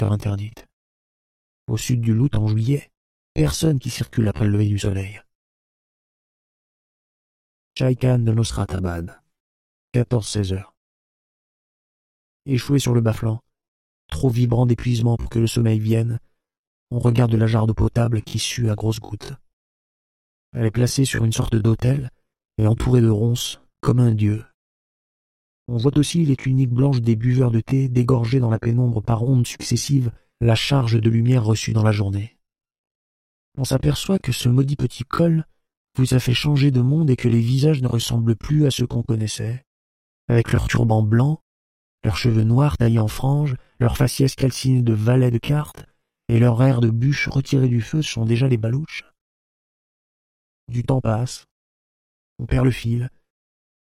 secteur interdite. Au sud du Lout en juillet, personne qui circule après le lever du soleil. Chai Khan de Nosratabad, 14-16 heures. Échoué sur le bas-flanc, trop vibrant d'épuisement pour que le sommeil vienne, on regarde la jarre d'eau potable qui sue à grosses gouttes. Elle est placée sur une sorte d'autel et entourée de ronces, comme un dieu. On voit aussi les tuniques blanches des buveurs de thé dégorger dans la pénombre par ondes successives la charge de lumière reçue dans la journée. On s'aperçoit que ce maudit petit col vous a fait changer de monde et que les visages ne ressemblent plus à ceux qu'on connaissait, avec leurs turbans blancs, leurs cheveux noirs taillés en franges, leurs faciès calcinés de valets de cartes, et leurs airs de bûches retirés du feu sont déjà les balouches. Du temps passe, on perd le fil,